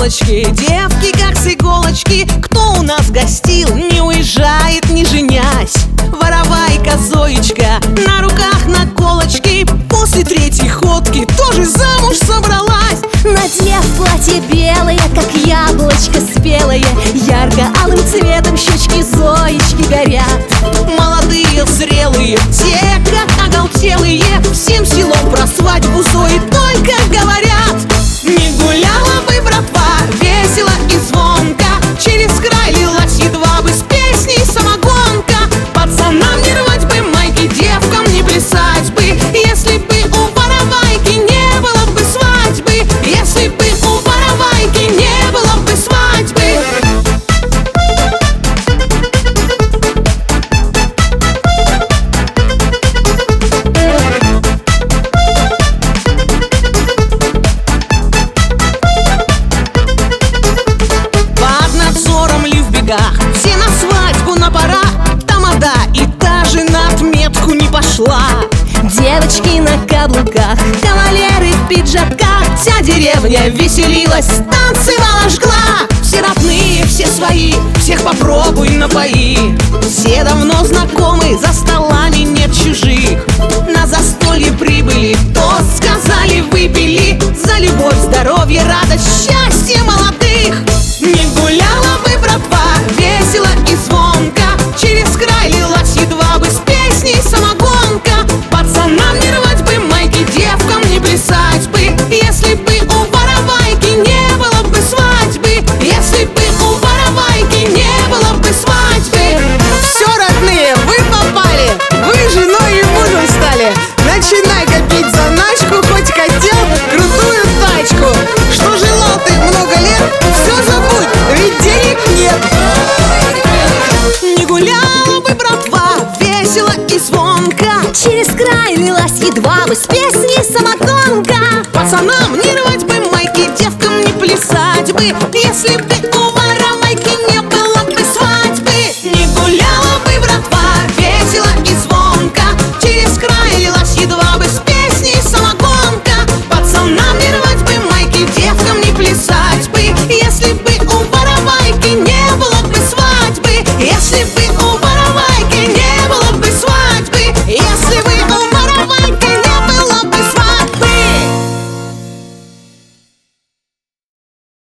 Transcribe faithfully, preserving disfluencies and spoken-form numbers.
елочки, девки как с иголочки. Кто у нас гостил, не уезжает, не женясь. Воровайка Зоечка на руках наколочки. После третьей ходки тоже замуж собралась. Надев платье белое, как яблочко спелое, ярко-алым цветом щечки Зоечки горят. Молодые, зрелые, те как оголтелые, всем селом про свадьбу Зои только говорят. Не гуляла бы, братва, весело и звонко, через край лилась едва бы с песней самогонка. Пацанам не рвать бы майки, девкам не плясать бы, если бы у воровайки не было бы свадьбы. Если бы у воровайки не было бы свадьбы. Все на свадьбу на парах, тамада и та же на отметку не пошла. Девочки на каблуках, кавалеры в пиджаках, вся деревня веселилась, танцевала, жгла. Все родные, все свои, всех попробуй напои. Все давно знакомы, за столами нет чужих. На застолье прибыли, тост сказали, выпили за любовь, здоровье, радость, счастье молодых. Не гуляла бы, братва, весело и звонко, через край лилась едва бы с песней самогонка. Пацанам не рвать бы майки, девкам не плясать бы, если бы у воровайки не было бы свадьбы. Если бы у воровайки не было бы свадьбы. Все, родные, вы попали, вы женой и мужем стали. Начинай копить заначку, хоть хотел крутую тачку. Что желал ты много лет, все забудь, ведь денег нет. Не гуляла бы, братва, весело и звонко, через край лилась едва бы с песней самогонка. пацанам не рвать бы майки, девкам не плясать бы, если бы